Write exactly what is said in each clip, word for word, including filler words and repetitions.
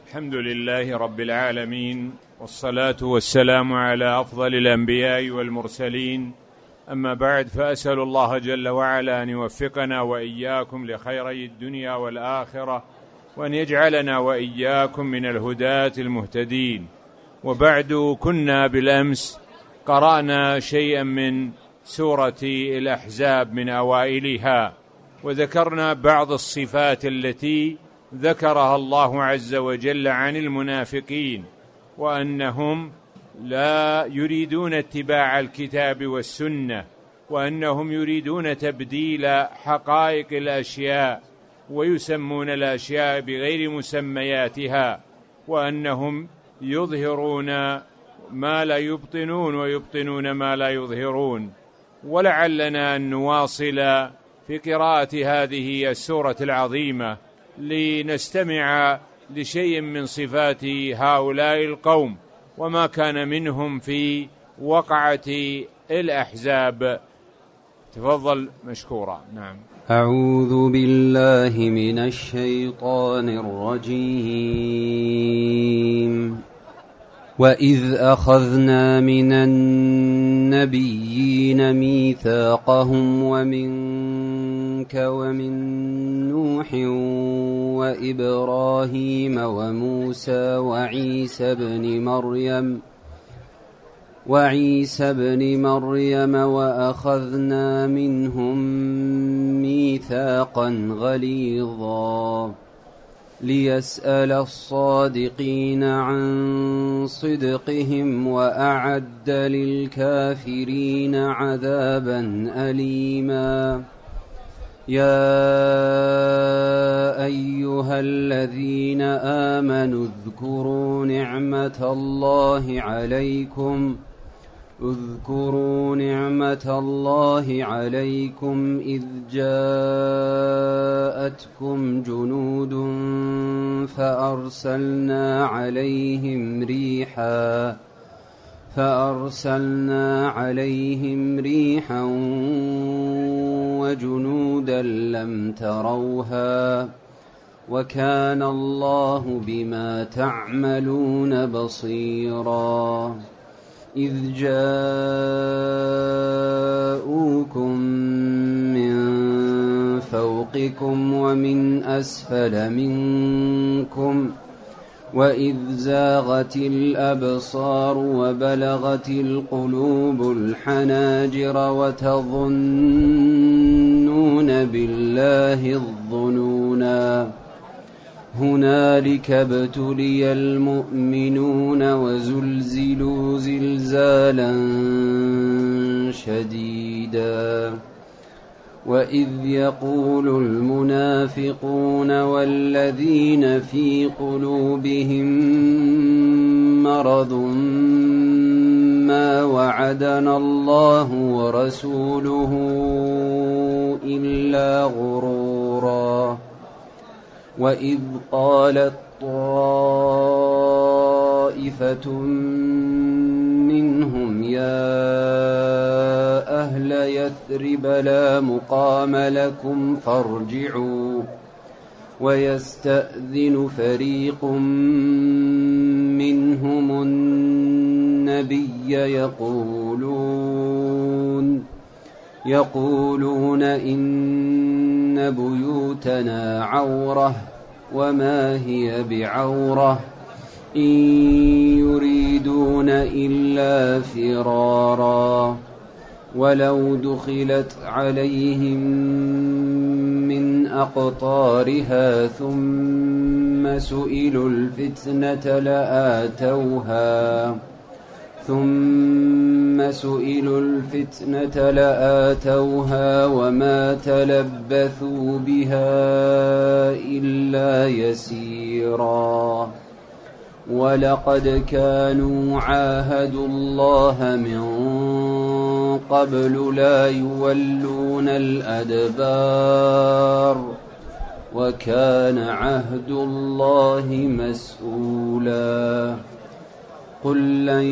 الحمد لله رب العالمين، والصلاة والسلام على أفضل الأنبياء والمرسلين. أما بعد، فأسأل الله جل وعلا أن يوفقنا وإياكم لخيري الدنيا والآخرة، وأن يجعلنا وإياكم من الهداة المهتدين. وبعد، كنا بالأمس قرأنا شيئا من سورة الأحزاب من أوائلها، وذكرنا بعض الصفات التي ذكرها الله عز وجل عن المنافقين، وأنهم لا يريدون اتباع الكتاب والسنة، وأنهم يريدون تبديل حقائق الأشياء ويسمون الأشياء بغير مسمياتها، وأنهم يظهرون ما لا يبطنون ويبطنون ما لا يظهرون. ولعلنا أن نواصل في قراءة هذه السورة العظيمة لنستمع لشيء من صفات هؤلاء القوم وما كان منهم في وقعة الأحزاب. تفضل مشكورا. نعم. أعوذ بالله من الشيطان الرجيم. وإذ أخذنا من النبيين ميثاقهم ومنك ومن نوح وإبراهيم وموسى وعيسى بن مريم وعيسى بن مريم وأخذنا منهم ميثاقا غليظا ليسأل الصادقين عن صدقهم وأعد للكافرين عذابا أليما. يا أيها الذين آمنوا اذكروا نعمة الله عليكم اذكروا نعمة الله عليكم إذ جاءتكم جنود فأرسلنا عليهم ريحا فأرسلنا عليهم ريحا وجنودا لم تروها وكان الله بما تعملون بصيرا. إذ جاءوكم من فوقكم ومن أسفل منكم وإذ زاغت الأبصار وبلغت القلوب الحناجر وتظنون بالله الظنونا. هنالك ابتلي المؤمنون وزلزلوا زلزالا شديدا. وإذ يقول المنافقون والذين في قلوبهم مرض ما وعدنا الله ورسوله إلا غرورا. وإذ قالت طائفة منهم يا أهل يثرب لا مقام لكم فارجعوا ويستأذن فريق منهم النبي يقولون يقولون إن بيوتنا عورة وما هي بعورة إن يريدون إلا فرارا. ولو دخلت عليهم من أقطارها ثم سئلوا الفتنة لآتوها ثم سئلوا الفتنة لآتوها وما تلبثوا بها إلا يسيرا. ولقد كانوا عاهدوا الله من قبل لا يولون الأدبار وكان عهد الله مسؤولا. قل لن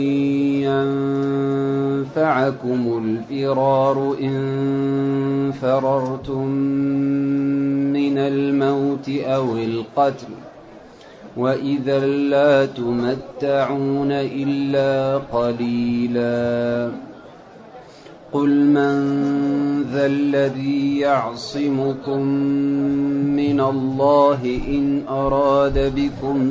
ينفعكم الفرار إن فررتم من الموت أو القتل وإذا لا تمتعون إلا قليلا قل من ذا الذي يعصمكم من الله إن أراد بكم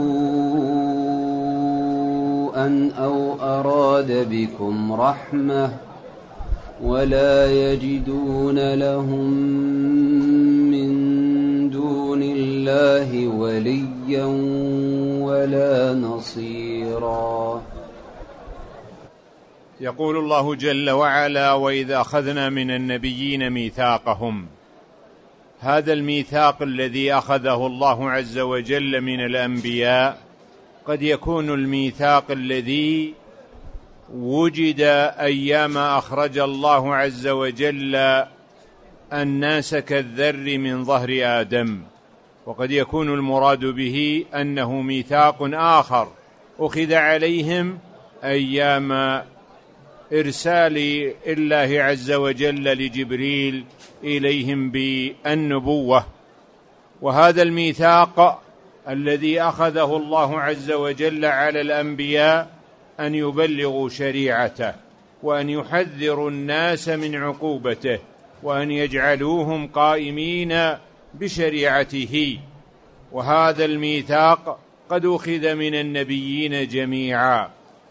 سوءا أو أراد بكم رحمة ولا يجدون لهم من دون الله وليا ولا نصيرا. يقول الله جل وعلا: وإذا أخذنا من النبيين ميثاقهم. هذا الميثاق الذي أخذه الله عز وجل من الأنبياء قد يكون الميثاق الذي وجد أيام أخرج الله عز وجل الناس كالذر من ظهر آدم، وقد يكون المراد به أنه ميثاق آخر أخذ عليهم أيام إرسال الله عز وجل لجبريل إليهم بالنبوة. وهذا الميثاق الذي أخذه الله عز وجل على الأنبياء أن يبلغوا شريعته، وأن يحذروا الناس من عقوبته، وأن يجعلوهم قائمين بشريعته. وهذا الميثاق قد أخذ من النبيين جميعا،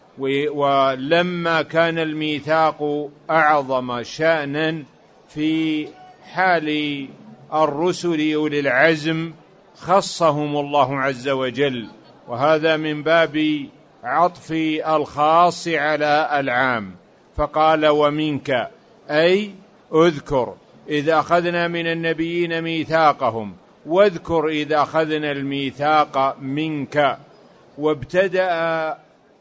ولما كان الميثاق أعظم شأنا في حال الرسل أولي العزم خصهم الله عز وجل، وهذا من باب عطف الخاص على العام، فقال: ومنك، أي اذكر إذا أخذنا من النبيين ميثاقهم، واذكر إذا أخذنا الميثاق منك. وابتدأ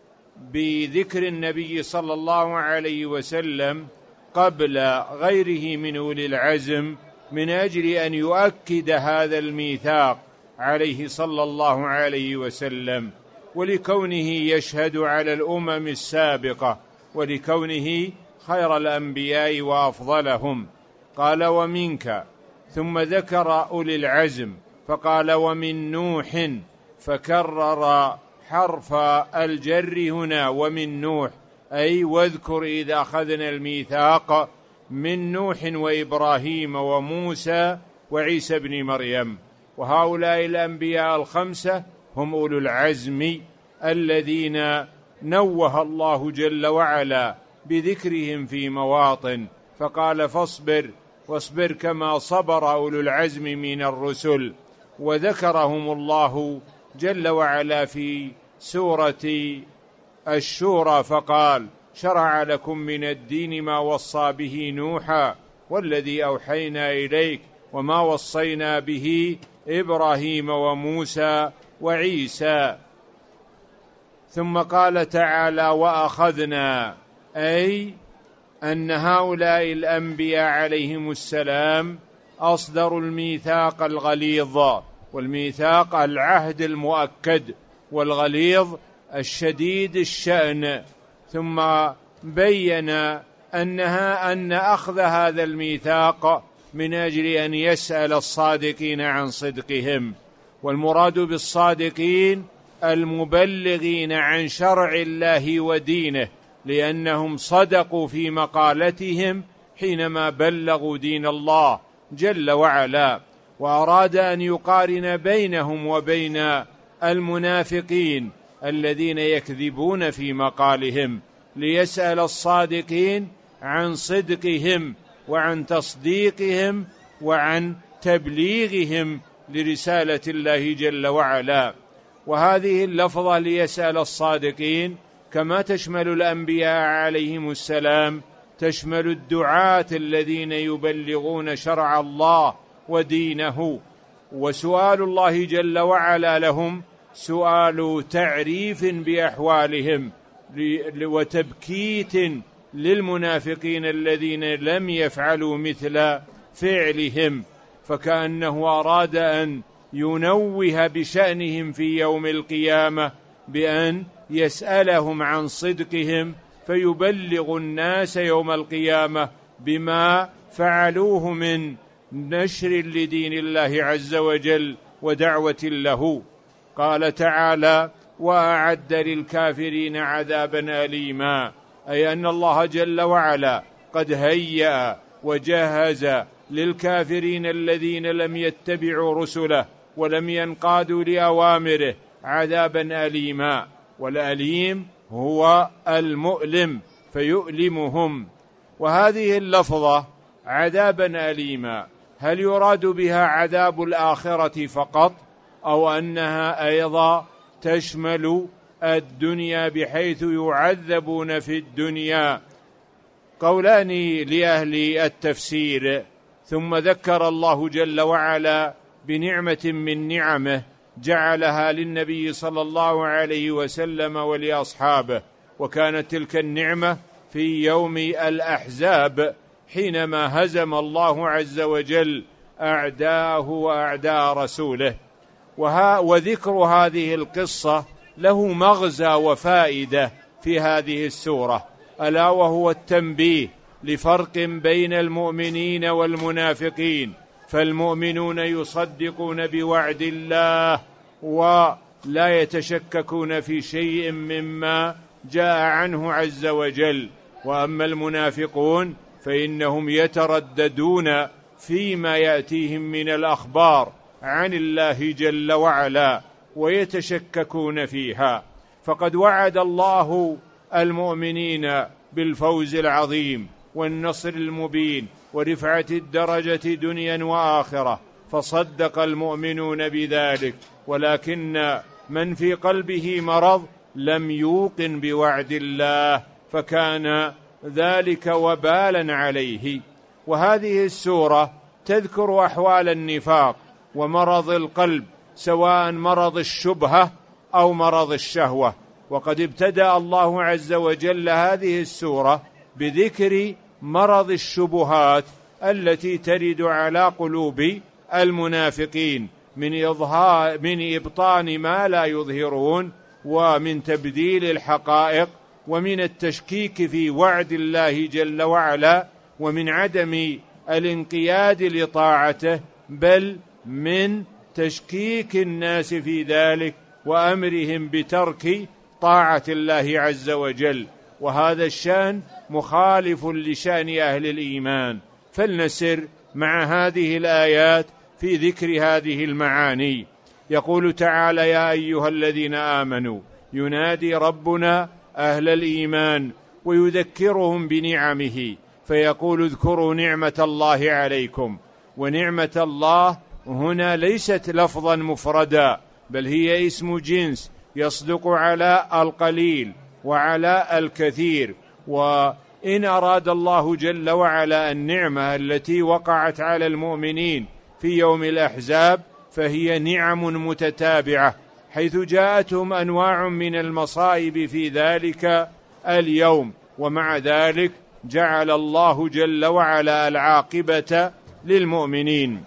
بذكر النبي صلى الله عليه وسلم قبل غيره من أولي العزم من أجل أن يؤكد هذا الميثاق عليه صلى الله عليه وسلم، ولكونه يشهد على الأمم السابقة، ولكونه خير الأنبياء وأفضلهم. قال: ومنك، ثم ذكر أولي العزم فقال: ومن نوح، فكرر حرف الجر هنا، ومن نوح، أي واذكر إذا أخذنا الميثاق من نوح وإبراهيم وموسى وعيسى بن مريم. وهؤلاء الأنبياء الخمسة هم أولو العزم الذين نوه الله جل وعلا بذكرهم في مواطن، فقال: فاصبر واصبر كما صبر أولو العزم من الرسل. وذكرهم الله جل وعلا في سورة الشورى فقال: شرع لكم من الدين ما وصى به نوحا والذي أوحينا إليك وما وصينا به إبراهيم وموسى وعيسى. ثم قال تعالى: وأخذنا، أي أن هؤلاء الأنبياء عليهم السلام أصدروا الميثاق الغليظ، والميثاق العهد المؤكد، والغليظ الشديد الشأن. ثم بين أنها أن أخذ هذا الميثاق من أجل أن يسأل الصادقين عن صدقهم، والمراد بالصادقين المبلغين عن شرع الله ودينه، لأنهم صدقوا في مقالتهم حينما بلغوا دين الله جل وعلا. وأراد أن يقارن بينهم وبين المنافقين الذين يكذبون في مقالهم، ليسأل الصادقين عن صدقهم وعن تصديقهم وعن تبليغهم لرسالة الله جل وعلا. وهذه اللفظة ليسأل الصادقين كما تشمل الأنبياء عليهم السلام تشمل الدعاة الذين يبلغون شرع الله ودينه. وسؤال الله جل وعلا لهم سؤال تعريف بأحوالهم وتبكيت للمنافقين الذين لم يفعلوا مثل فعلهم، فكأنه أراد أن ينوه بشأنهم في يوم القيامة بأن يسألهم عن صدقهم، فيبلغ الناس يوم القيامة بما فعلوه من نشر لدين الله عز وجل ودعوة له. قال تعالى: وأعد للكافرين عذابا أليما، أي أن الله جل وعلا قد هيأ وجهز للكافرين الذين لم يتبعوا رسله ولم ينقادوا لأوامره عذابا أليما، والأليم هو المؤلم فيؤلمهم. وهذه اللفظة عذابا أليما هل يراد بها عذاب الآخرة فقط، أو أنها أيضا تشمل الدنيا بحيث يعذبون في الدنيا؟ قولان لأهل التفسير. ثم ذكر الله جل وعلا بنعمة من نعمه جعلها للنبي صلى الله عليه وسلم ولأصحابه، وكانت تلك النعمة في يوم الأحزاب حينما هزم الله عز وجل أعداءه وأعداء رسوله. وها وذكر هذه القصة له مغزى وفائدة في هذه السورة، ألا وهو التنبيه لفرق بين المؤمنين والمنافقين. فالمؤمنون يصدقون بوعد الله ولا يتشككون في شيء مما جاء عنه عز وجل، وأما المنافقون فإنهم يترددون فيما يأتيهم من الأخبار عن الله جل وعلا ويتشككون فيها. فقد وعد الله المؤمنين بالفوز العظيم والنصر المبين ورفعة الدرجة دنيا وآخرة، فصدق المؤمنون بذلك، ولكن من في قلبه مرض لم يوقن بوعد الله، فكان ذلك وبالا عليه. وهذه السورة تذكر أحوال النفاق ومرض القلب، سواء مرض الشبهة أو مرض الشهوة. وقد ابتدأ الله عز وجل هذه السورة بذكر مرض الشبهات التي ترد على قلوب المنافقين من إظهار من إبطان ما لا يظهرون، ومن تبديل الحقائق، ومن التشكيك في وعد الله جل وعلا، ومن عدم الانقياد لطاعته، بل من تشكيك الناس في ذلك وأمرهم بترك طاعة الله عز وجل. وهذا الشأن مخالف لشأن أهل الإيمان. فلنسر مع هذه الآيات في ذكر هذه المعاني. يقول تعالى: يا أيها الذين آمنوا، ينادي ربنا أهل الإيمان ويذكرهم بنعمه، فيقول: اذكروا نعمة الله عليكم. ونعمة الله هنا ليست لفظا مفردا، بل هي اسم جنس يصدق على القليل وعلى الكثير. وإن أراد الله جل وعلا النعمة التي وقعت على المؤمنين في يوم الأحزاب فهي نعم متتابعة، حيث جاءتهم أنواع من المصائب في ذلك اليوم، ومع ذلك جعل الله جل وعلا العاقبة للمؤمنين.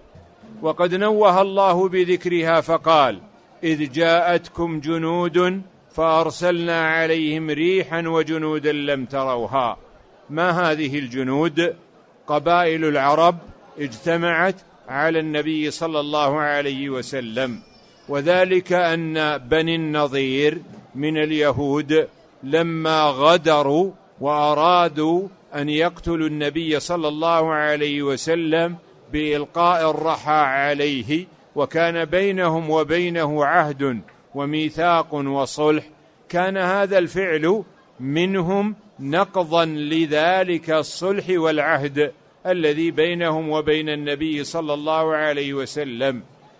وقد نوه الله بذكرها فقال: إذ جاءتكم جنود فأرسلنا عليهم ريحا وجنودا لم تروها. ما هذه الجنود؟ قبائل العرب اجتمعت على النبي صلى الله عليه وسلم، وذلك أن بني النضير من اليهود لما غدروا وأرادوا أن يقتلوا النبي صلى الله عليه وسلم بإلقاء الرحى عليه، وكان بينهم وبينه عهد وميثاق وصلح، كان هذا الفعل منهم نقضا لذلك الصلح والعهد الذي بينهم وبين النبي صلى الله عليه وسلم.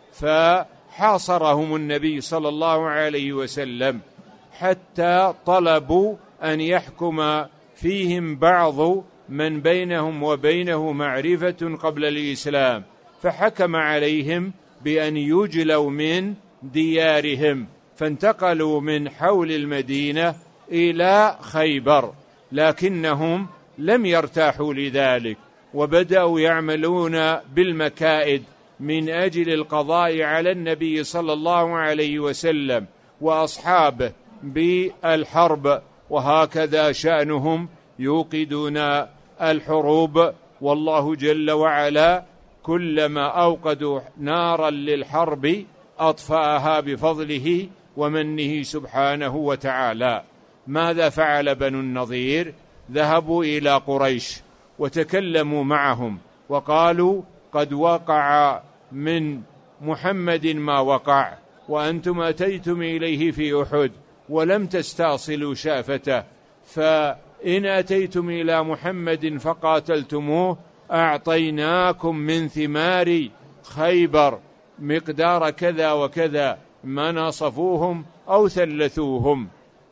فحاصرهم النبي صلى الله عليه وسلم حتى طلبوا أن يحكم فيهم بعض من بينهم وبينه معرفة قبل الإسلام، فحكم عليهم بأن يجلوا من ديارهم، فانتقلوا من حول المدينة إلى خيبر، لكنهم لم يرتاحوا لذلك، وبدأوا يعملون بالمكائد من أجل القضاء على النبي صلى الله عليه وسلم وأصحابه بالحرب. وهكذا شأنهم، يوقدون الحروب، والله جل وعلا كلما أوقدوا نارا للحرب أطفأها بفضله ومنه سبحانه وتعالى. ماذا فعل بنو النضير؟ ذهبوا إلى قريش وتكلموا معهم وقالوا قد وقع من محمد ما وقع، وأنتم أتيتم إليه في أحد ولم تستأصلوا شافته، فإن أتيتم إلى محمد فقاتلتموه أعطيناكم من ثمار خيبر مقدار كذا وكذا، ما ناصفوهم أو ثلثوهم.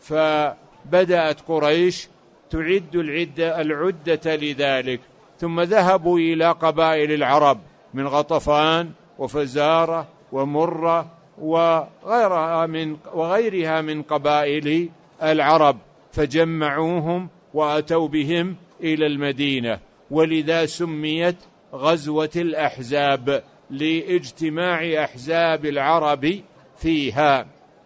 فبدأت قريش تعد العدة, العدة لذلك، ثم ذهبوا إلى قبائل العرب من غطفان وفزارة ومرة وغيرها من, وغيرها من قبائل العرب، فجمعوهم وأتوا بهم إلى المدينة، ولذا سميت غزوة الأحزاب لاجتماع أحزاب العرب فيها.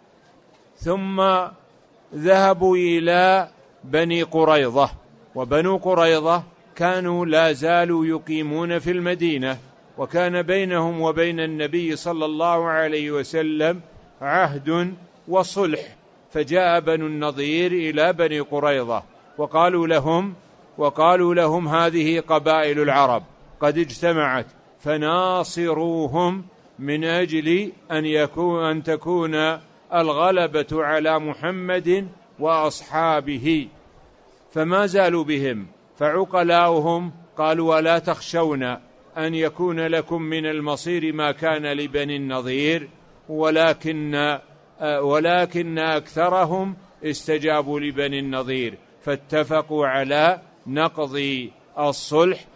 ثم ذهبوا إلى بني قريظة، وبنو قريظة كانوا لا زالوا يقيمون في المدينة، وكان بينهم وبين النبي صلى الله عليه وسلم عهد وصلح، فجاء بنو النضير إلى بني قريظة وقالوا لهم وقالوا لهم هذه قبائل العرب قد اجتمعت فناصروهم من أجل أن يكون أن تكون الغلبة على محمد وأصحابه. فما زالوا بهم، فعقلاؤهم قالوا ولا تخشون أن يكون لكم من المصير ما كان لبني النضير، ولكن ولكن أكثرهم استجابوا لبني النضير، فاتفقوا على نقض الصلح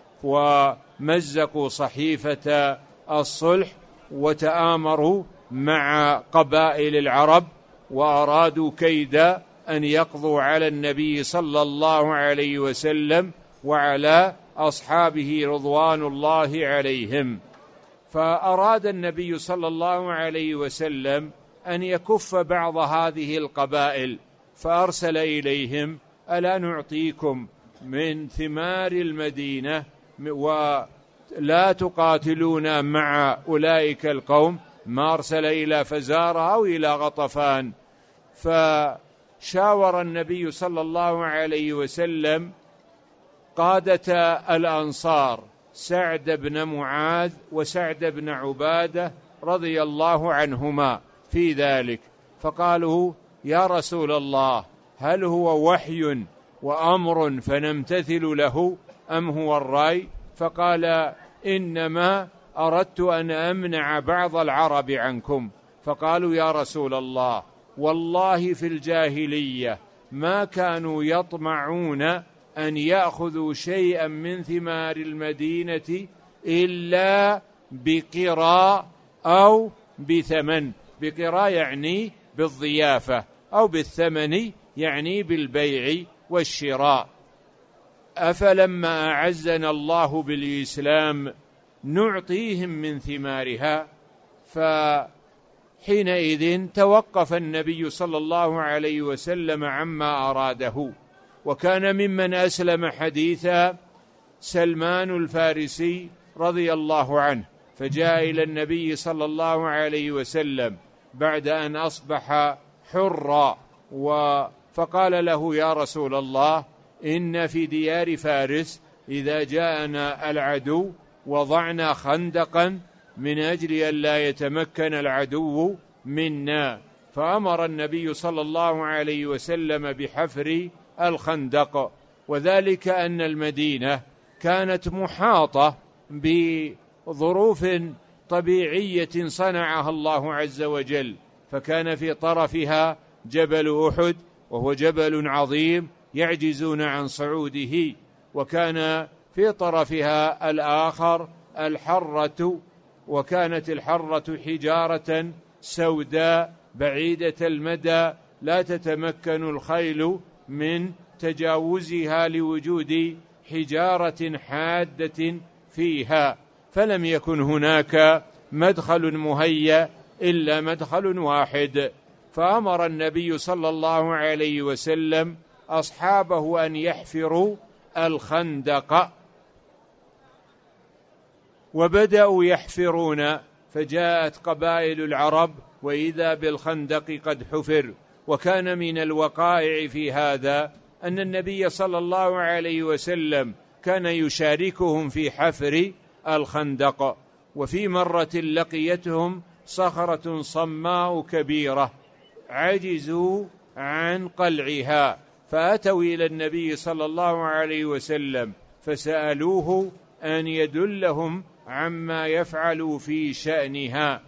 ومزقوا صحيفة الصلح وتآمروا مع قبائل العرب، وأرادوا كيدا أن يقضوا على النبي صلى الله عليه وسلم وعلى أصحابه رضوان الله عليهم. فأراد النبي صلى الله عليه وسلم أن يكف بعض هذه القبائل، فأرسل إليهم ألا نعطيكم من ثمار المدينة ولا تقاتلون مع أولئك القوم؟ ما أرسل إلى فزارة أو إلى غطفان. فشاور النبي صلى الله عليه وسلم قادة الأنصار سعد بن معاذ وسعد بن عبادة رضي الله عنهما في ذلك، فقالوا يا رسول الله هل هو وحي وأمر فنمتثل له أم هو الرأي؟ فقال إنما أردت أن أمنع بعض العرب عنكم. فقالوا يا رسول الله والله في الجاهلية ما كانوا يطمعون أن يأخذوا شيئا من ثمار المدينة إلا بقراء أو بثمن. بقراء يعني بالضيافة، أو بالثمن يعني بالبيع والشراء. أفلما أعزنا الله بالإسلام نعطيهم من ثمارها؟ فحينئذ توقف النبي صلى الله عليه وسلم عما أراده. وكان ممن أسلم حديثا سلمان الفارسي رضي الله عنه، فجاء إلى النبي صلى الله عليه وسلم بعد أن أصبح حرا، فقال له يا رسول الله إن في ديار فارس إذا جاءنا العدو وضعنا خندقا من أجل أن لا يتمكن العدو منا، فأمر النبي صلى الله عليه وسلم بحفر الخندق. وذلك أن المدينة كانت محاطة بظروف طبيعية صنعها الله عز وجل، فكان في طرفها جبل أحد وهو جبل عظيم يعجزون عن صعوده، وكان في طرفها الآخر الحرة، وكانت الحرة حجارة سوداء بعيدة المدى لا تتمكن الخيل من تجاوزها لوجود حجارة حادة فيها، فلم يكن هناك مدخل مهيأ إلا مدخل واحد. فأمر النبي صلى الله عليه وسلم أصحابه أن يحفروا الخندق، وبدأوا يحفرون فجاءت قبائل العرب وإذا بالخندق قد حفر. وكان من الوقائع في هذا أن النبي صلى الله عليه وسلم كان يشاركهم في حفر الخندق. وفي مرة لقيتهم صخرة صماء كبيرة عجزوا عن قلعها، فأتوا إلى النبي صلى الله عليه وسلم فسألوه أن يدلهم عما يفعلوا في شأنها،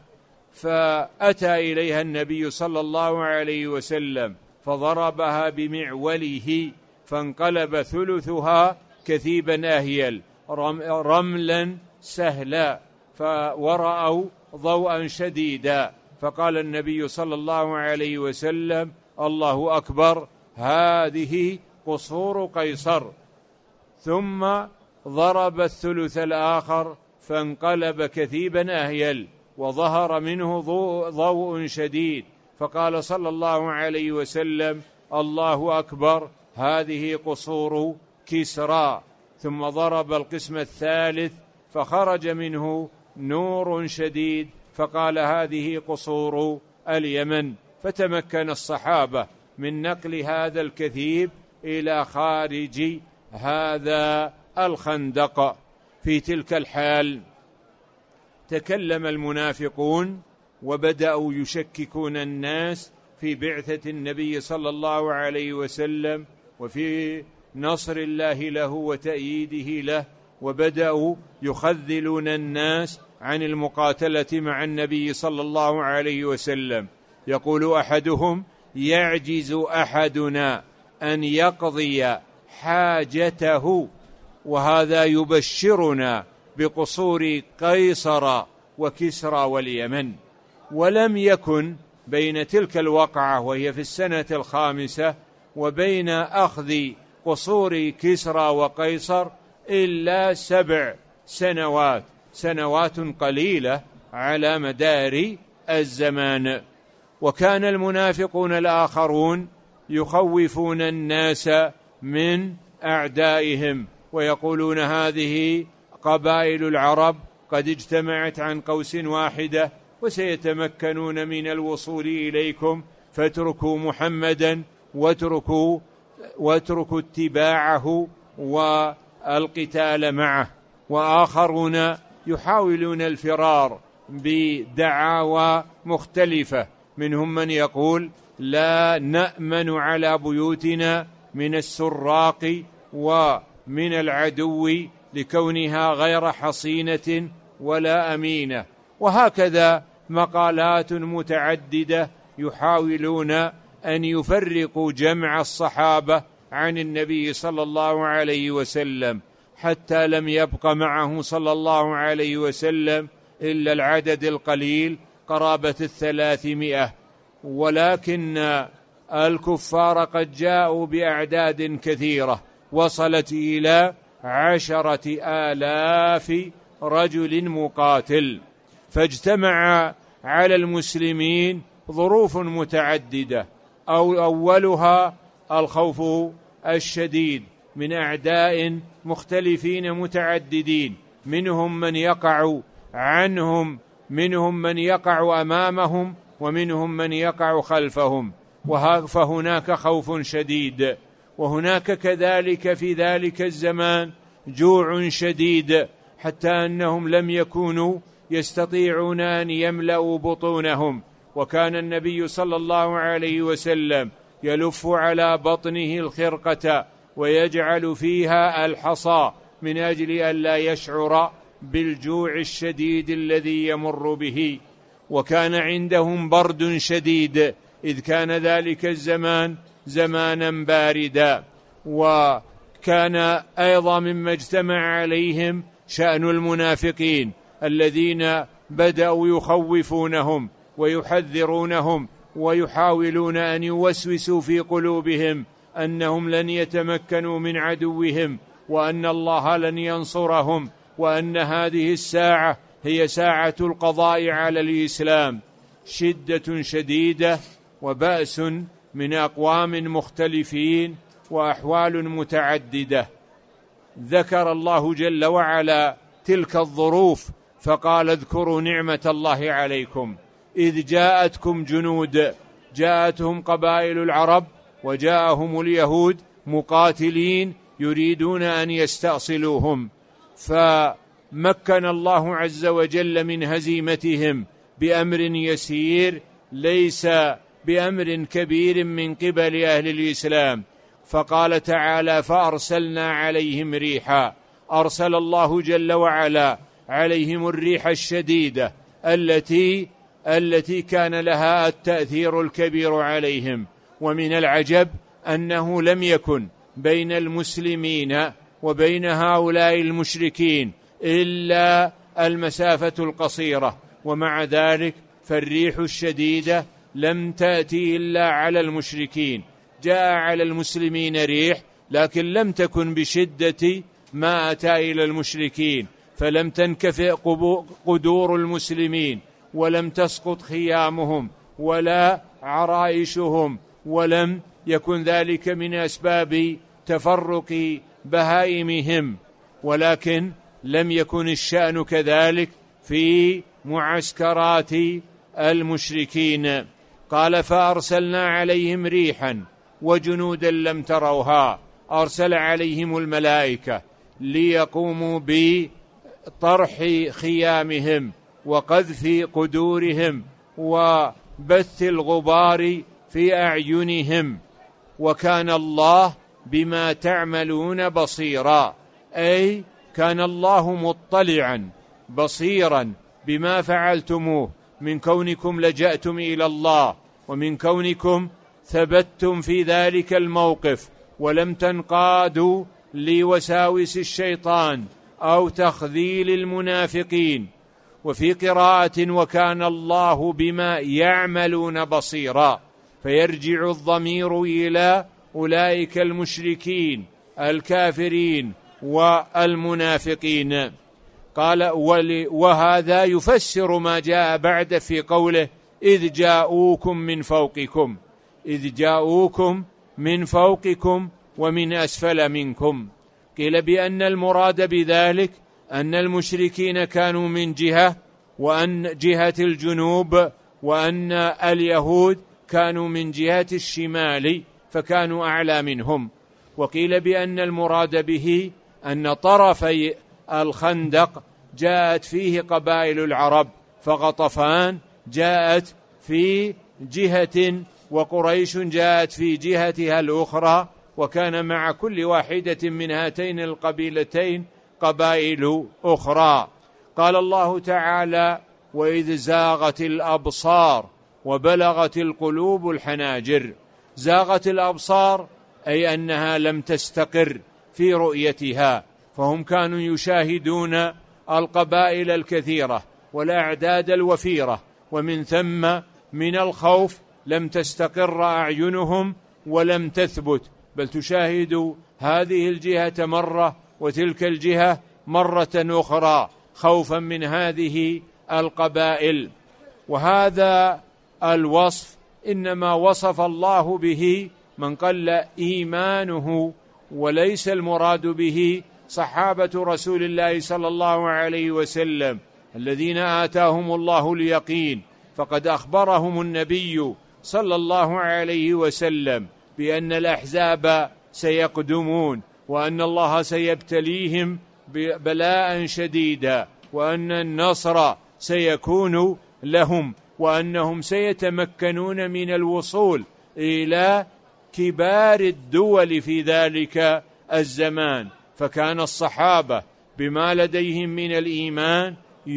فأتى إليها النبي صلى الله عليه وسلم فضربها بمعوله فانقلب ثلثها كثيبا أهيل رملا سهلا، ورأوا ضوءا شديدا، فقال النبي صلى الله عليه وسلم: الله أكبر، هذه قصور قيصر. ثم ضرب الثلث الآخر فانقلب كثيبا أهيل وظهر منه ضوء شديد، فقال صلى الله عليه وسلم: الله أكبر، هذه قصور كسرى. ثم ضرب القسم الثالث فخرج منه نور شديد، فقال: هذه قصور اليمن. فتمكن الصحابة من نقل هذا الكثيب إلى خارج هذا الخندق. في تلك الحال تكلم المنافقون وبدأوا يشككون الناس في بعثة النبي صلى الله عليه وسلم وفي نصر الله له وتأييده له، وبدأوا يخذلون الناس عن المقاتلة مع النبي صلى الله عليه وسلم. يقول أحدهم: يعجز أحدنا أن يقضي حاجته، وهذا يبشرنا بقصور قيصر وكسرى واليمن. ولم يكن بين تلك الوقعة وهي في السنة الخامسة وبين أخذ قصور كسرى وقيصر إلا سبع سنوات، سنوات قليلة على مدار الزمان. وكان المنافقون الآخرون يخوفون الناس من أعدائهم ويقولون: هذه قبائل العرب قد اجتمعت عن قوس واحدة وسيتمكنون من الوصول إليكم، فاتركوا محمدا واتركوا, واتركوا اتباعه والقتال معه. وآخرون يحاولون الفرار بدعاوى مختلفة، منهم من يقول: لا نأمن على بيوتنا من السراق ومن العدو لكونها غير حصينة ولا أمينة. وهكذا مقالات متعددة يحاولون أن يفرقوا جمع الصحابة عن النبي صلى الله عليه وسلم، حتى لم يبق معه صلى الله عليه وسلم إلا العدد القليل قرابة الثلاثمائة. ولكن الكفار قد جاءوا بأعداد كثيرة وصلت إلى عشرة آلاف رجل مقاتل، فاجتمع على المسلمين ظروف متعددة، أو أولها الخوف الشديد من أعداء مختلفين متعددين، منهم من يقع عنهم، منهم من يقع أمامهم، ومنهم من يقع خلفهم، فهناك خوف شديد. وهناك كذلك في ذلك الزمان جوع شديد، حتى أنهم لم يكونوا يستطيعون أن يملأوا بطونهم، وكان النبي صلى الله عليه وسلم يلف على بطنه الخرقة ويجعل فيها الحصى من أجل أن لا يشعر بالجوع الشديد الذي يمر به. وكان عندهم برد شديد، إذ كان ذلك الزمان زمانا باردا. وكان أيضا مما اجتمع عليهم شأن المنافقين الذين بدأوا يخوفونهم ويحذرونهم ويحاولون أن يوسوسوا في قلوبهم أنهم لن يتمكنوا من عدوهم، وأن الله لن ينصرهم، وأن هذه الساعة هي ساعة القضاء على الإسلام. شدة شديدة وبأس من أقوام مختلفين وأحوال متعددة. ذكر الله جل وعلا تلك الظروف فقال اذكروا نعمة الله عليكم إذ جاءتكم جنود، جاءتهم قبائل العرب وجاءهم اليهود مقاتلين يريدون أن يستأصلوهم، فمكن الله عز وجل من هزيمتهم بأمر يسير ليس بأمر كبير من قبل أهل الإسلام. فقال تعالى فأرسلنا عليهم ريحا، أرسل الله جل وعلا عليهم الريح الشديدة التي التي كان لها التأثير الكبير عليهم. ومن العجب أنه لم يكن بين المسلمين وبين هؤلاء المشركين إلا المسافة القصيرة، ومع ذلك فالريح الشديدة لم تأتي إلا على المشركين. جاء على المسلمين ريح لكن لم تكن بشدة ما أتى إلى المشركين، فلم تنكفئ قدور المسلمين ولم تسقط خيامهم ولا عرائشهم، ولم يكن ذلك من أسباب تفرق بهائمهم. ولكن لم يكن الشأن كذلك في معسكرات المشركين. قال فأرسلنا عليهم ريحا وجنودا لم تروها، أرسل عليهم الملائكة ليقوموا بطرح خيامهم وقذف قدورهم وبث الغبار في أعينهم، وكان الله بما تعملون بصيرا، أي كان الله مطلعا بصيرا بما فعلتموه من كونكم لجأتم إلى الله، ومن كونكم ثبتتم في ذلك الموقف ولم تنقادوا لوساوس الشيطان أو تخذيل المنافقين. وفي قراءة وكان الله بما يعملون بصيرا، فيرجع الضمير إلى أولئك المشركين الكافرين والمنافقين. قال وهذا يفسر ما جاء بعد في قوله إذ جاءوكم من فوقكم، إذ جاءوكم من فوقكم ومن أسفل منكم. قيل بأن المراد بذلك أن المشركين كانوا من جهة وأن جهة الجنوب، وأن اليهود كانوا من جهة الشمال فكانوا أعلى منهم. وقيل بأن المراد به أن طرفي الخندق جاءت فيه قبائل العرب، فغطفان جاءت في جهة وقريش جاءت في جهتها الأخرى، وكان مع كل واحدة من هاتين القبيلتين قبائل أخرى. قال الله تعالى وإذ زاغت الأبصار وبلغت القلوب الحناجر. زاغت الأبصار أي أنها لم تستقر في رؤيتها، فهم كانوا يشاهدون القبائل الكثيرة والأعداد الوفيرة، ومن ثم من الخوف لم تستقر أعينهم ولم تثبت، بل تشاهد هذه الجهة مرة وتلك الجهة مرة أخرى خوفا من هذه القبائل. وهذا الوصف إنما وصف الله به من قل إيمانه، وليس المراد به صحابة رسول الله صلى الله عليه وسلم الذين آتاهم الله اليقين، فقد أخبرهم النبي صلى الله عليه وسلم بأن الأحزاب سيقدمون، وأن الله سيبتليهم بلاء شديدا، وأن النصر سيكون لهم، وأنهم سيتمكنون من الوصول إلى كبار الدول في ذلك الزمان. فكان الصحابة بما لديهم من الإيمان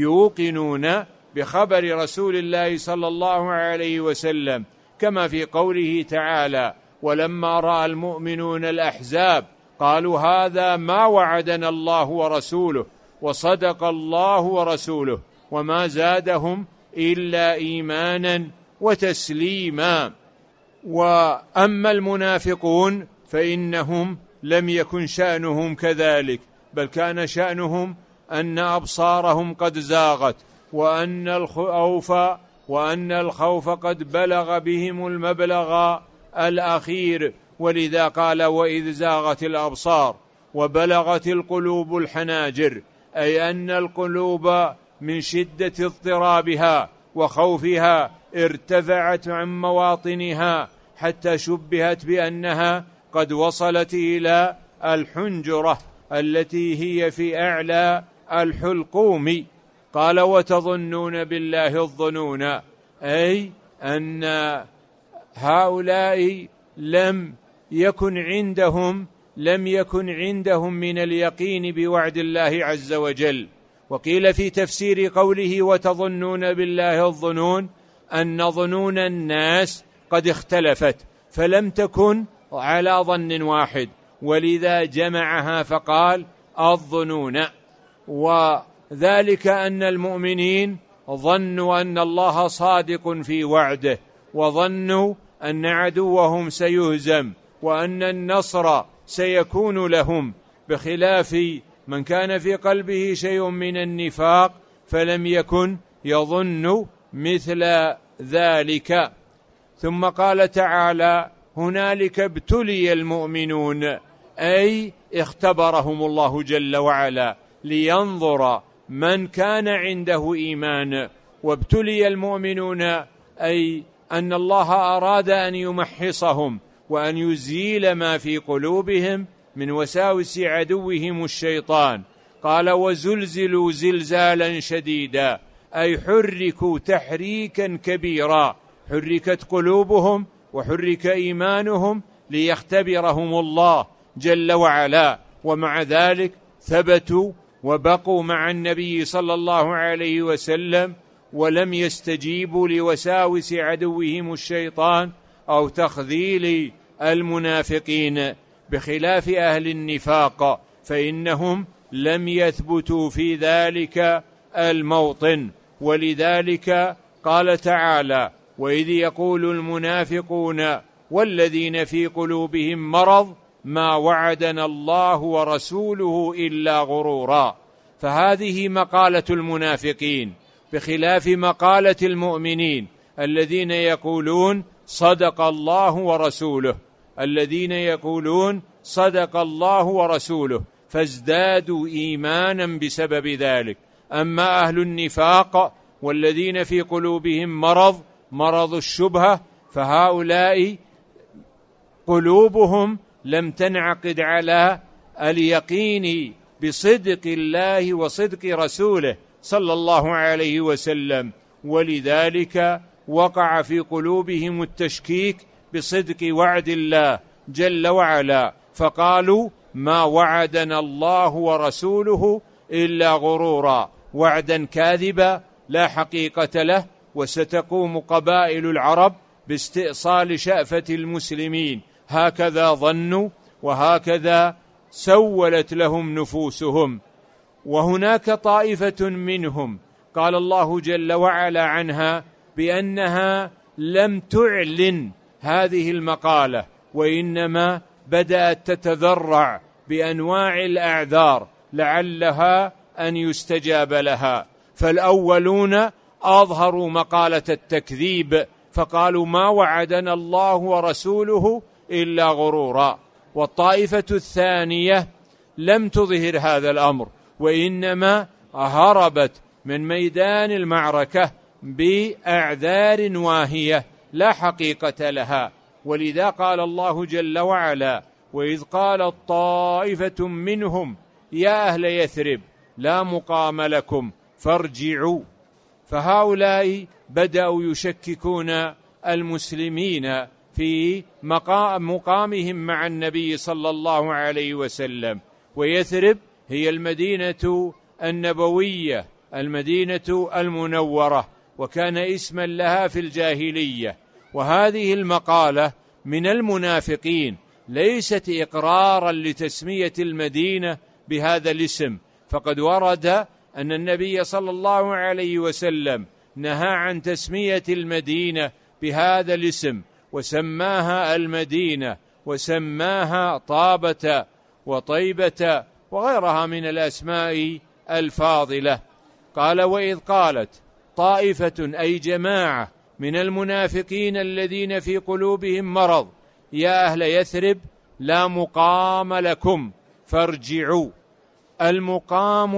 يوقنون بخبر رسول الله صلى الله عليه وسلم، كما في قوله تعالى ولما رأى المؤمنون الأحزاب قالوا هذا ما وعدنا الله ورسوله وصدق الله ورسوله وما زادهم إلا إيمانا وتسليما. وأما المنافقون فإنهم لم يكن شأنهم كذلك، بل كان شأنهم أن أبصارهم قد زاغت، وأن الخوف وأن الخوف قد بلغ بهم المبلغ الأخير، ولذا قال وإذ زاغت الأبصار وبلغت القلوب الحناجر، أي أن القلوب من شدة اضطرابها وخوفها ارتفعت عن مواطنها حتى شبهت بأنها قد وصلت إلى الحنجرة التي هي في أعلى الحلقوم. قال وتظنون بالله الظنون، أي أن هؤلاء لم يكن عندهم لم يكن عندهم من اليقين بوعد الله عز وجل. وقيل في تفسير قوله وتظنون بالله الظنون أن ظنون الناس قد اختلفت فلم تكن على ظن واحد، ولذا جمعها فقال الظنون. وذلك أن المؤمنين ظنوا أن الله صادق في وعده، وظنوا أن عدوهم سيهزم وأن النصر سيكون لهم، بخلاف من كان في قلبه شيء من النفاق فلم يكن يظن مثل ذلك. ثم قال تعالى هنالك ابتلي المؤمنون، أي اختبرهم الله جل وعلا لينظر من كان عنده إيمان. وابتلي المؤمنون أي أن الله أراد أن يمحصهم وأن يزيل ما في قلوبهم من وساوس عدوهم الشيطان. قال وزلزلوا زلزالا شديدا، أي حركوا تحريكا كبيرا، حركت قلوبهم وحرك إيمانهم ليختبرهم الله جل وعلا، ومع ذلك ثبتوا وبقوا مع النبي صلى الله عليه وسلم ولم يستجيبوا لوساوس عدوهم الشيطان أو تخذيل المنافقين، بخلاف أهل النفاق فإنهم لم يثبتوا في ذلك الموطن. ولذلك قال تعالى وإذ يقول المنافقون والذين في قلوبهم مرض ما وعدنا الله ورسوله إلا غرورا. فهذه مقالة المنافقين بخلاف مقالة المؤمنين الذين يقولون صدق الله ورسوله، الذين يقولون صدق الله ورسوله فازدادوا إيمانا بسبب ذلك. أما أهل النفاق والذين في قلوبهم مرض مرض الشبهة فهؤلاء قلوبهم لم تنعقد على اليقين بصدق الله وصدق رسوله صلى الله عليه وسلم، ولذلك وقع في قلوبهم التشكيك بصدق وعد الله جل وعلا، فقالوا ما وعدنا الله ورسوله إلا غرورا، وعدا كاذبا لا حقيقة له. وستقوم قبائل العرب باستئصال شأفة المسلمين، هكذا ظنوا وهكذا سولت لهم نفوسهم. وهناك طائفة منهم قال الله جل وعلا عنها بأنها لم تعلن هذه المقالة، وإنما بدأت تتذرع بأنواع الأعذار لعلها أن يستجاب لها. فالأولون أظهروا مقالة التكذيب فقالوا ما وعدنا الله ورسوله إلا غرورا، والطائفة الثانية لم تظهر هذا الأمر وإنما هربت من ميدان المعركة بأعذار واهية لا حقيقة لها. ولذا قال الله جل وعلا وإذ قالت طائفة منهم يا أهل يثرب لا مقام لكم فارجعوا. فهؤلاء بدأوا يشككون المسلمين في مقامهم مع النبي صلى الله عليه وسلم. ويثرب هي المدينة النبوية، المدينة المنورة، وكان اسما لها في الجاهلية. وهذه المقالة من المنافقين ليست إقرارا لتسمية المدينة بهذا الاسم، فقد ورد أن النبي صلى الله عليه وسلم نهى عن تسمية المدينة بهذا الاسم، وسماها المدينة وسماها طابة وطيبة وغيرها من الأسماء الفاضلة. قال وإذ قالت طائفة أي جماعة من المنافقين الذين في قلوبهم مرض يا أهل يثرب لا مقام لكم فارجعوا. المقام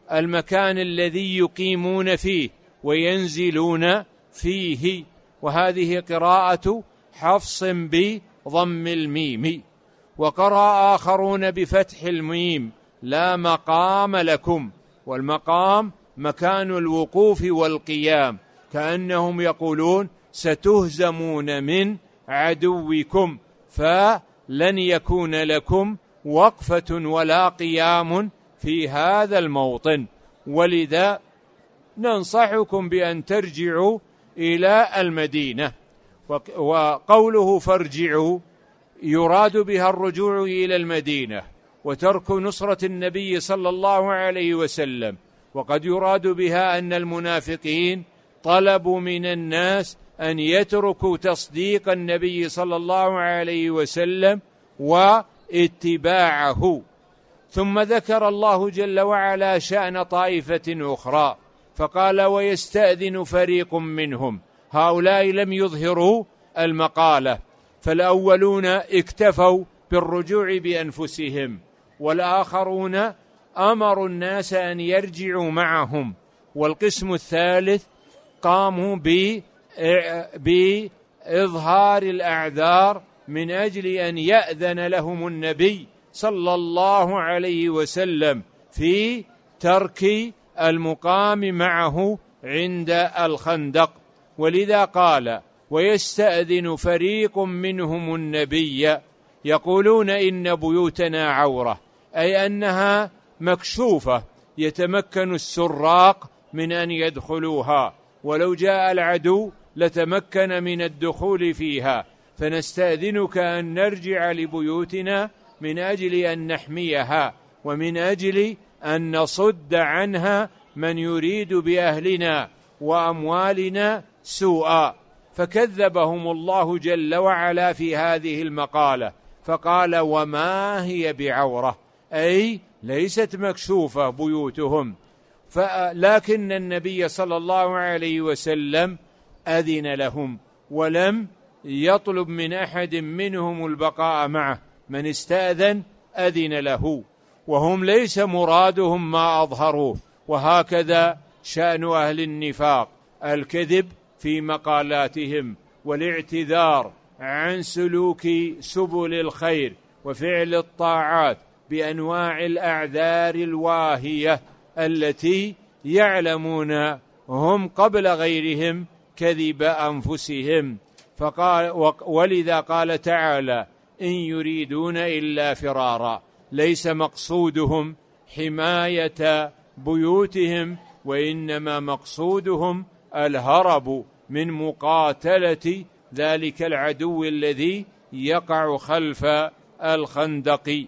المكان الذي يقيمون فيه وينزلون فيه. وهذه قراءة حفص بضم الميم. وقرأ آخرون بفتح الميم لا مقام لكم، والمقام مكان الوقوف والقيام، كأنهم يقولون ستهزمون من عدوكم فلن يكون لكم وقفة ولا قيام في هذا الموطن، ولذا ننصحكم بأن ترجعوا إلى المدينة. وقوله فارجعوا يراد بها الرجوع إلى المدينة وترك نصرة النبي صلى الله عليه وسلم، وقد يراد بها أن المنافقين طلبوا من الناس أن يتركوا تصديق النبي صلى الله عليه وسلم واتباعه. ثم ذكر الله جل وعلا شأن طائفة أخرى فقال ويستأذن فريق منهم. هؤلاء لم يظهروا المقالة، فالأولون اكتفوا بالرجوع بأنفسهم، والآخرون أمروا الناس أن يرجعوا معهم، والقسم الثالث قاموا بإظهار الأعذار من أجل أن يأذن لهم النبي صلى الله عليه وسلم في ترك المقام معه عند الخندق. ولذا قال ويستأذن فريق منهم النبي يقولون إن بيوتنا عورة، أي أنها مكشوفة يتمكن السراق من أن يدخلوها، ولو جاء العدو لتمكن من الدخول فيها، فنستأذنك أن نرجع لبيوتنا من أجل أن نحميها ومن أجل أن نصد عنها من يريد بأهلنا وأموالنا سوءا. فكذبهم الله جل وعلا في هذه المقالة فقال وما هي بعورة، أي ليست مكشوفة بيوتهم، لكن النبي صلى الله عليه وسلم أذن لهم ولم يطلب من أحد منهم البقاء معه، من استأذن أذن له، وهم ليس مرادهم ما أظهروه. وهكذا شأن أهل النفاق الكذب في مقالاتهم والاعتذار عن سلوك سبل الخير وفعل الطاعات بأنواع الأعذار الواهية التي يعلمون هم قبل غيرهم كذب أنفسهم. فقال ولذا قال تعالى إن يريدون إلا فرارا، ليس مقصودهم حماية بيوتهم، وإنما مقصودهم الهرب من مقاتلة ذلك العدو الذي يقع خلف الخندق.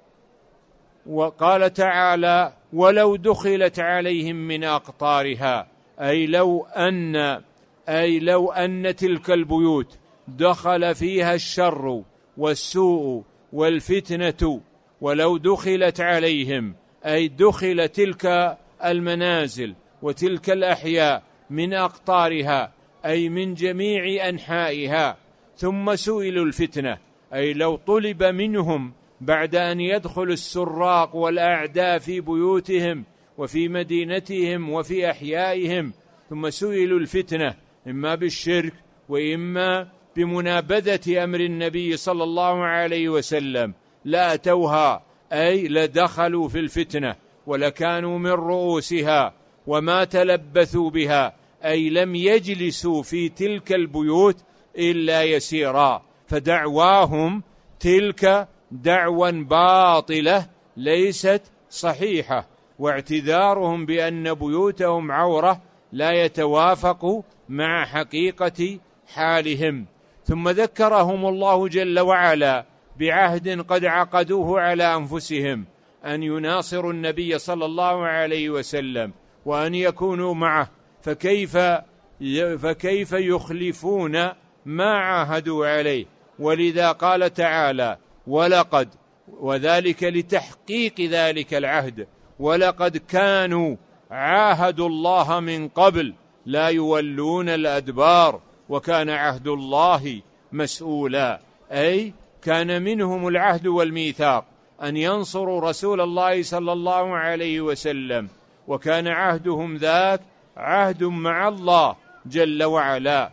وقال تعالى ولو دخلت عليهم من أقطارها، أي لو أن أي لو أن تلك البيوت دخل فيها الشر والسوء والفتنة، ولو دخلت عليهم أي دخل تلك المنازل وتلك الأحياء من أقطارها أي من جميع أنحائها، ثم سئلوا الفتنة، أي لو طلب منهم بعد أن يدخل السراق والأعداء في بيوتهم وفي مدينتهم وفي أحيائهم، ثم سئلوا الفتنة إما بالشرك وإما بمنابذة أمر النبي صلى الله عليه وسلم، لا أتوها، أي لدخلوا في الفتنة ولكانوا من رؤوسها وما تلبثوا بها، أي لم يجلسوا في تلك البيوت إلا يسيرا. فدعواهم تلك دعوى باطلة ليست صحيحة، واعتذارهم بأن بيوتهم عورة لا يتوافق مع حقيقة حالهم. ثم ذكرهم الله جل وعلا بعهد قد عقدوه على أنفسهم أن يناصروا النبي صلى الله عليه وسلم وأن يكونوا معه، فكيف فكيف يخلفون ما عاهدوا عليه؟ ولذا قال تعالى ولقد، وذلك لتحقيق ذلك العهد، ولقد كانوا عاهدوا الله من قبل لا يولون الأدبار وكان عهد الله مسؤولا، أي كان منهم العهد والميثاق أن ينصروا رسول الله صلى الله عليه وسلم وكان عهدهم ذاك عهد مع الله جل وعلا.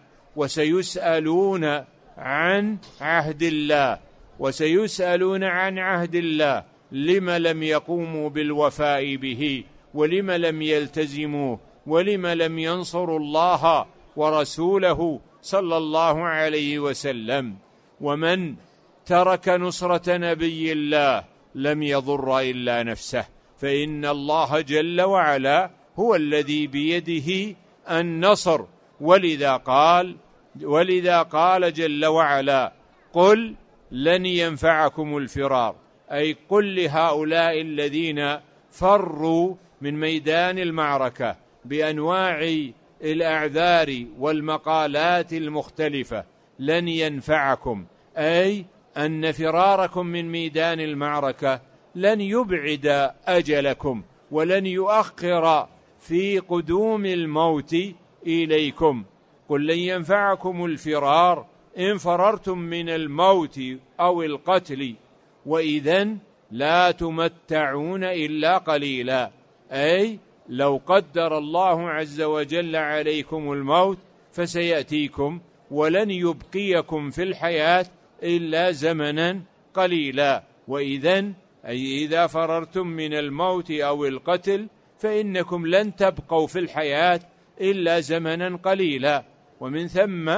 وسيسألون عن عهد الله وسيسألون عن عهد الله لم لم يقوموا بالوفاء به، ولم لم يلتزموه، ولم لم ينصروا الله ورسوله صلى الله عليه وسلم. ومن ترك نصرة نبي الله لم يضر إلا نفسه، فإن الله جل وعلا هو الذي بيده النصر. ولذا قال ولذا قال جل وعلا: قل لن ينفعكم الفرار، أي قل لهؤلاء الذين فروا من ميدان المعركة بأنواع الأعذار والمقالات المختلفة: لن ينفعكم، أي أن فراركم من ميدان المعركة لن يبعد أجلكم ولن يؤخر في قدوم الموت إليكم. قل لن ينفعكم الفرار إن فررتم من الموت أو القتل، وإذن لا تمتعون إلا قليلا، أي لو قدر الله عز وجل عليكم الموت فسيأتيكم ولن يبقيكم في الحياة إلا زمنا قليلا. وإذن أي إذا فررتم من الموت أو القتل فإنكم لن تبقوا في الحياة إلا زمنا قليلا، ومن ثم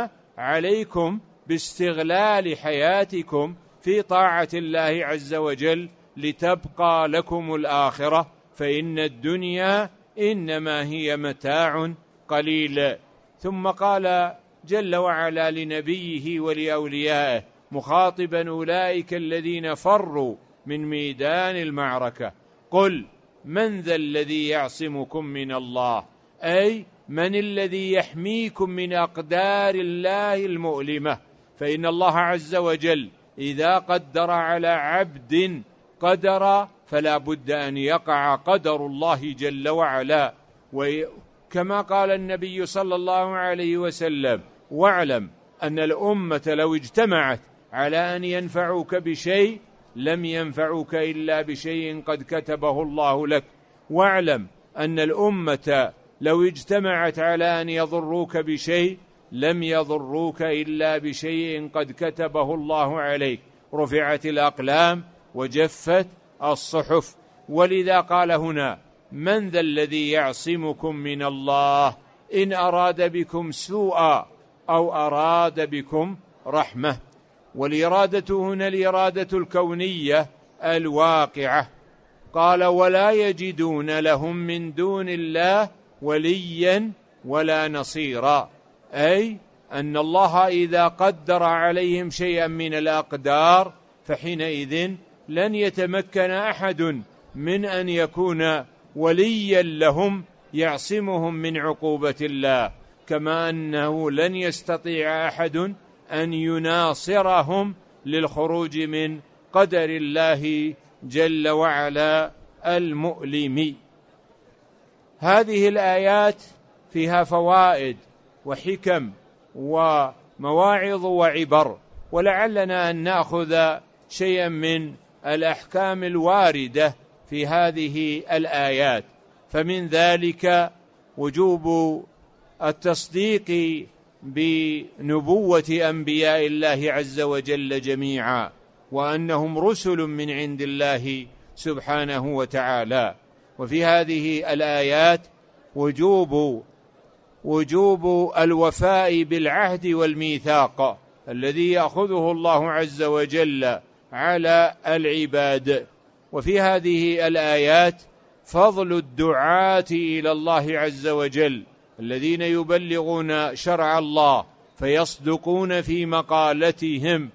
عليكم باستغلال حياتكم في طاعة الله عز وجل لتبقى لكم الآخرة، فإن الدنيا إنما هي متاع قليل. ثم قال جل وعلا لنبيه ولأوليائه مخاطبا أولئك الذين فروا من ميدان المعركة: قل من ذا الذي يعصمكم من الله، أي من الذي يحميكم من أقدار الله المؤلمة. فإن الله عز وجل إذا قدر على عبد قدر فلا بد أن يقع قدر الله جل وعلا. وكما قال النبي صلى الله عليه وسلم: واعلم أن الأمة لو اجتمعت على أن ينفعوك بشيء لم ينفعوك إلا بشيء قد كتبه الله لك. واعلم أن الأمة لو اجتمعت على أن يضروك بشيء لم يضروك إلا بشيء قد كتبه الله عليك. رفعت الأقلام وجفت الصحف. ولذا قال هنا: من ذا الذي يعصمكم من الله إن أراد بكم سوءا أو أراد بكم رحمة. والإرادة هنا الإرادة الكونية الواقعة. قال: ولا يجدون لهم من دون الله وليا ولا نصيرا، أي أن الله إذا قدر عليهم شيئا من الأقدار فحينئذ لن يتمكن أحد من أن يكون وليا لهم يعصمهم من عقوبة الله، كما أنه لن يستطيع أحد أن يناصرهم للخروج من قدر الله جل وعلا المؤلم. هذه الآيات فيها فوائد وحكم ومواعظ وعبر، ولعلنا أن نأخذ شيئا من الأحكام الواردة في هذه الآيات. فمن ذلك وجوب التصديق بنبوة أنبياء الله عز وجل جميعا، وأنهم رسل من عند الله سبحانه وتعالى. وفي هذه الآيات وجوب وجوب الوفاء بالعهد والميثاق الذي يأخذه الله عز وجل على العباد. وفي هذه الآيات فضل الدعاة إلى الله عز وجل الذين يبلغون شرع الله فيصدقون في مقالتهم،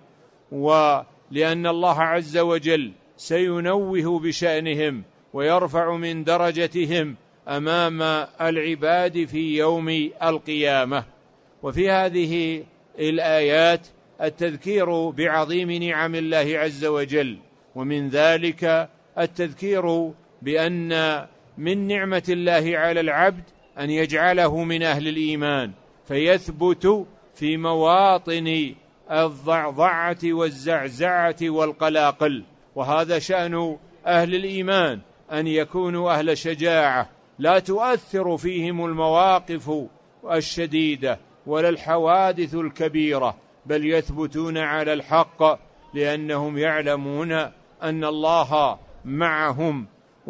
ولأن الله عز وجل سينوه بشأنهم ويرفع من درجتهم أمام العباد في يوم القيامة. وفي هذه الآيات التذكير بعظيم نعم الله عز وجل، ومن ذلك التذكير بأن من نعمة الله على العبد أن يجعله من أهل الإيمان فيثبت في مواطن الضعضعة والزعزعة والقلاقل. وهذا شأن أهل الإيمان، أن يكونوا أهل شجاعة لا تؤثر فيهم المواقف الشديدة ولا الحوادث الكبيرة، بل يثبتون على الحق لأنهم يعلمون أن الله معهم.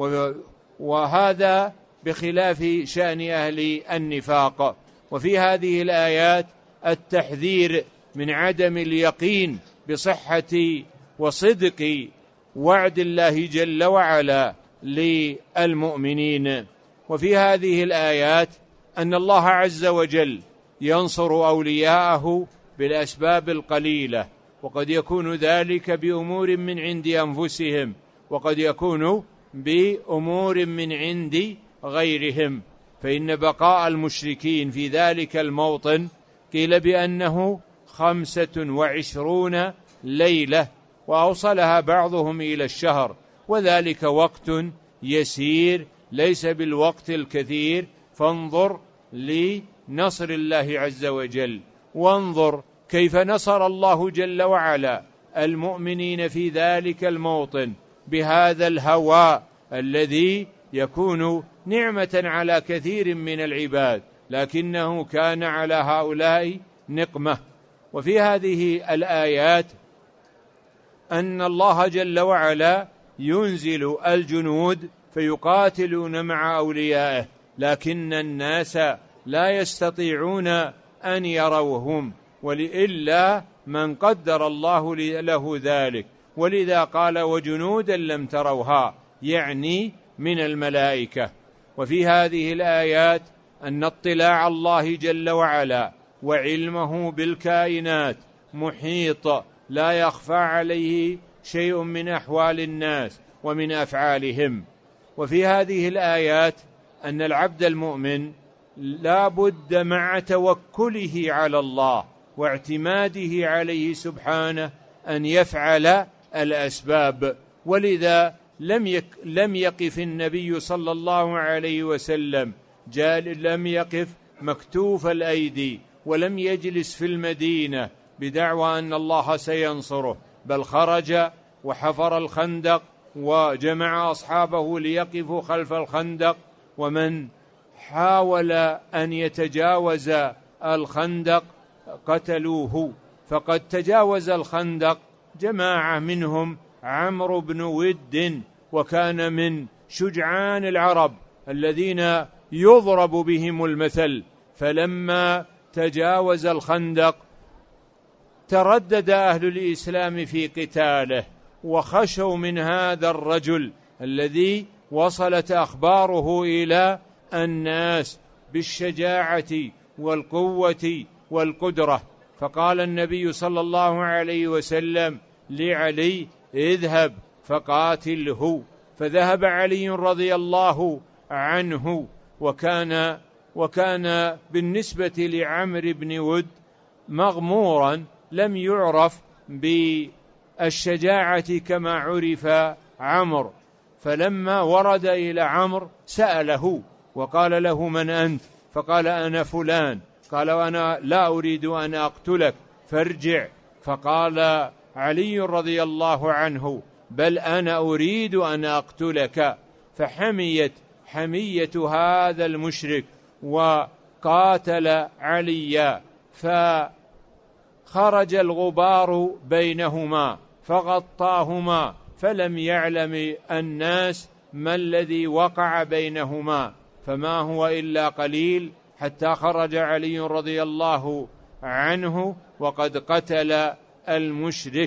وهذا بخلاف شأن أهل النفاق. وفي هذه الآيات التحذير من عدم اليقين بصحة وصدق وعد الله جل وعلا للمؤمنين. وفي هذه الآيات أن الله عز وجل ينصر أولياءه بالأسباب القليلة، وقد يكون ذلك بأمور من عند أنفسهم، وقد يكون بأمور من عند غيرهم. فإن بقاء المشركين في ذلك الموطن قيل بأنه خمسة وعشرون ليلة، وأوصلها بعضهم إلى الشهر، وذلك وقت يسير ليس بالوقت الكثير. فانظر لنصر الله عز وجل، وانظر كيف نصر الله جل وعلا المؤمنين في ذلك الموطن بهذا الهواء الذي يكون نعمة على كثير من العباد، لكنه كان على هؤلاء نقمة. وفي هذه الآيات أن الله جل وعلا ينزل الجنود فيقاتلون مع أوليائه، لكن الناس لا يستطيعون أن يروهم، ولإلا من قدر الله له ذلك. ولذا قال وجنودا لم تروها، يعني من الملائكة. وفي هذه الآيات أن اطلاع الله جل وعلا وعلمه بالكائنات محيط، لا يخفى عليه شيء من أحوال الناس ومن أفعالهم. وفي هذه الآيات أن العبد المؤمن لا بد مع توكله على الله واعتماده عليه سبحانه أن يفعل الأسباب. ولذا لم يك لم يقف النبي صلى الله عليه وسلم جال لم يقف مكتوف الأيدي، ولم يجلس في المدينة بدعوى أن الله سينصره، بل خرج وحفر الخندق وجمع أصحابه ليقفوا خلف الخندق. ومن حاول أن يتجاوز الخندق قتلوه. فقد تجاوز الخندق جماعة منهم عمرو بن ود، وكان من شجعان العرب الذين يضرب بهم المثل. فلما تجاوز الخندق تردد أهل الإسلام في قتاله، وخشوا من هذا الرجل الذي وصلت أخباره إلى الناس بالشجاعة والقوة والقدرة. فقال النبي صلى الله عليه وسلم لعلي اذهب فقاتله، فذهب علي رضي الله عنه. وكان وكان بالنسبة لعمرو بن ود مغمورا، لم يعرف بالشجاعة كما عرف عمرو. فلما ورد إلى عمرو سأله وقال له من أنت؟ فقال أنا فلان. قال وأنا لا أريد أن أقتلك فارجع. فقال علي رضي الله عنه بل أنا أريد أن أقتلك. فحميت حمية هذا المشرك وقاتل عليا، فخرج الغبار بينهما فغطاهما، فلم يعلم الناس ما الذي وقع بينهما، فما هو إلا قليل حتى خرج علي رضي الله عنه وقد قتل المشرك.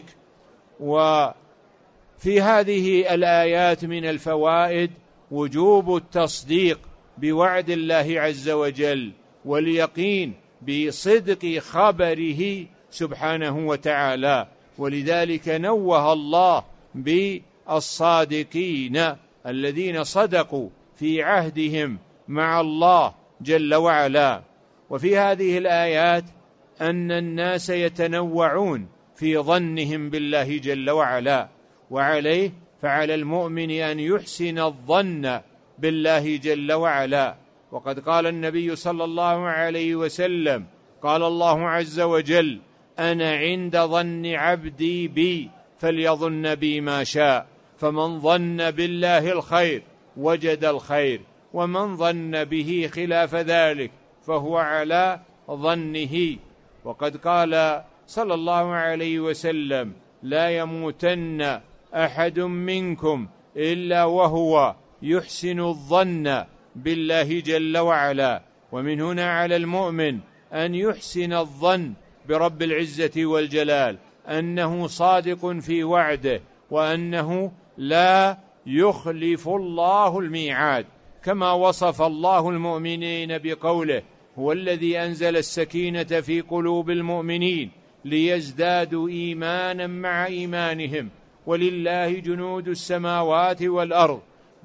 وفي هذه الآيات من الفوائد وجوب التصديق بوعد الله عز وجل واليقين بصدق خبره سبحانه وتعالى. ولذلك نوه الله بالصادقين الذين صدقوا في عهدهم مع الله جل وعلا. وفي هذه الآيات أن الناس يتنوعون في ظنهم بالله جل وعلا، وعليه فعلى المؤمن أن يحسن الظن بالله جل وعلا. وقد قال النبي صلى الله عليه وسلم قال الله عز وجل أنا عند ظن عبدي بي فليظن بي ما شاء، فمن ظن بالله الخير وجد الخير، ومن ظن به خلاف ذلك فهو على ظنه. وقد قال صلى الله عليه وسلم: لا يموتن أحد منكم إلا وهو يحسن الظن بالله جل وعلا. ومن هنا على المؤمن أن يحسن الظن برب العزة والجلال أنه صادق في وعده، وأنه لا يخلف الله الميعاد، كما وصف الله المؤمنين بقوله: هو الذي أنزل السكينة في قلوب المؤمنين ليزدادوا إيمانا مع إيمانهم ولله جنود السماوات والأرض،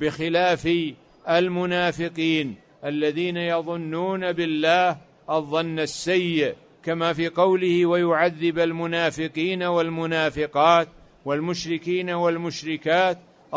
بخلاف المنافقين الذين يظنون بالله الظن السيء، كما في قوله: ويعذب المنافقين والمنافقات والمشركين والمشركات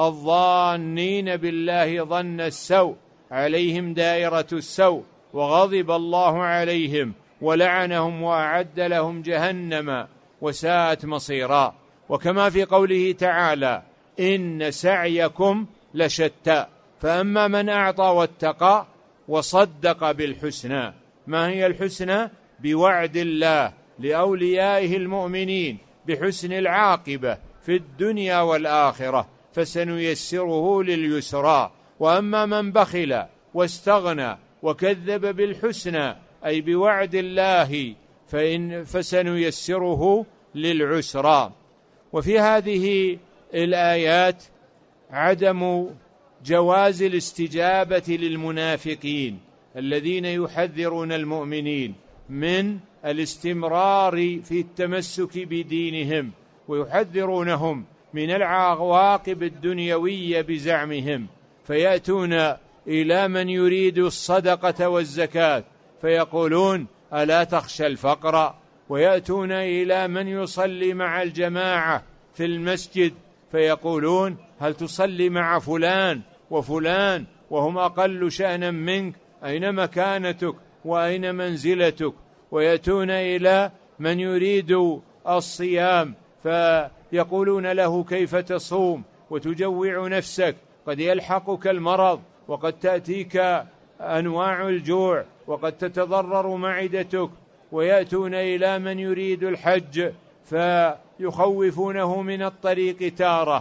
الظانين بالله ظن السوء عليهم دائرة السوء وغضب الله عليهم ولعنهم وأعد لهم جهنم وساءت مصيرا. وكما في قوله تعالى: إن سعيكم لشتى. فأما من أعطى واتقى وصدق بالحسنى. ما هي الحسنى؟ بوعد الله لأوليائه المؤمنين بحسن العاقبة في الدنيا والآخرة، فسنيسره لليسرى. وأما من بخل واستغنى وكذب بالحسنى أي بوعد الله فإن فسنيسره للعسرى. وفي هذه الآيات عدم جواز الاستجابة للمنافقين الذين يحذرون المؤمنين من الاستمرار في التمسك بدينهم، ويحذرونهم من العواقب الدنيوية بزعمهم، فيأتون إلى من يريد الصدقة والزكاة فيقولون: ألا تخشى الفقر؟ ويأتون إلى من يصلي مع الجماعة في المسجد فيقولون: هل تصلي مع فلان وفلان وهم أقل شأنا منك؟ أين مكانتك وأين منزلتك؟ ويأتون إلى من يريد الصيام فيقولون له: كيف تصوم وتجوع نفسك؟ قد يلحقك المرض، وقد تأتيك أنواع الجوع، وقد تتضرر معدتك. ويأتون إلى من يريد الحج فيخوفونه من الطريق تارة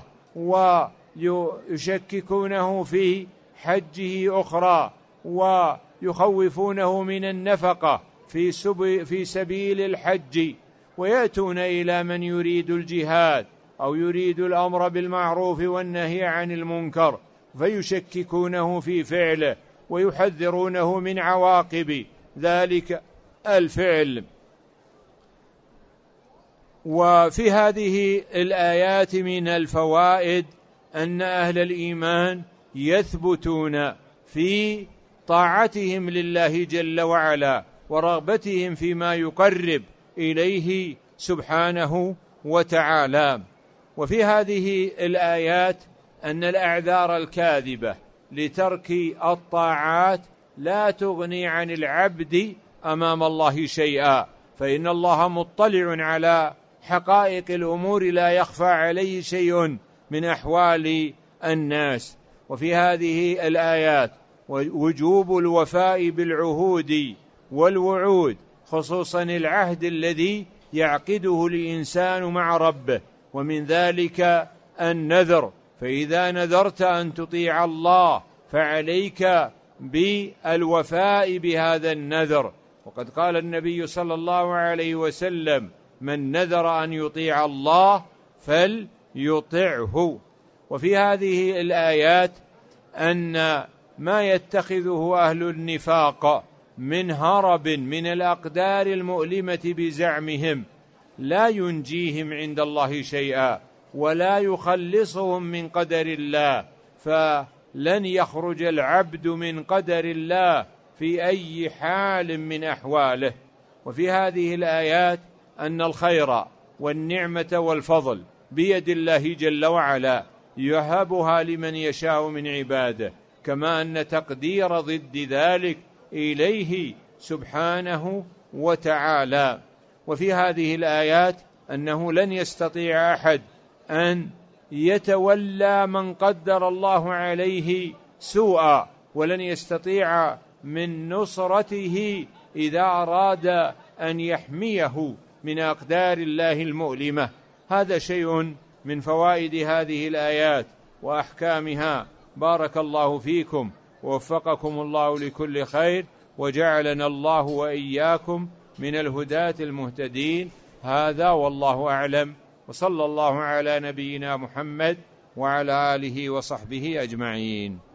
ويشككونه في حجه أخرى، ويخوفونه من النفقة في, في سبيل الحج. ويأتون إلى من يريد الجهاد أو يريد الأمر بالمعروف والنهي عن المنكر فيشككونه في فعله ويحذرونه من عواقب ذلك الفعل. وفي هذه الآيات من الفوائد أن أهل الإيمان يثبتون في طاعتهم لله جل وعلا ورغبتهم فيما يقرب إليه سبحانه وتعالى. وفي هذه الآيات أن الأعذار الكاذبة لترك الطاعات لا تغني عن العبد أمام الله شيئا، فإن الله مطلع على حقائق الأمور لا يخفى عليه شيء من أحوال الناس. وفي هذه الآيات وجوب الوفاء بالعهود والوعود، خصوصا العهد الذي يعقده الإنسان مع ربه، ومن ذلك النذر. فإذا نذرت أن تطيع الله فعليك بالوفاء بهذا النذر. وقد قال النبي صلى الله عليه وسلم: من نذر أن يطيع الله فليطعه. وفي هذه الآيات أن ما يتخذه أهل النفاق من هرب من الأقدار المؤلمة بزعمهم لا ينجيهم عند الله شيئا ولا يخلصهم من قدر الله، فلن يخرج العبد من قدر الله في أي حال من أحواله. وفي هذه الآيات أن الخير والنعمة والفضل بيد الله جل وعلا يهبها لمن يشاء من عباده، كما أن تقدير ضد ذلك إليه سبحانه وتعالى. وفي هذه الآيات أنه لن يستطيع أحد أن يتولى من قدر الله عليه سوءا ولن يستطيع من نصرته إذا أراد أن يحميه من أقدار الله المؤلمة. هذا شيء من فوائد هذه الآيات وأحكامها. بارك الله فيكم ووفقكم الله لكل خير، وجعلنا الله وإياكم من الهداة المهتدين. هذا والله أعلم، وصلى الله على نبينا محمد وعلى آله وصحبه أجمعين.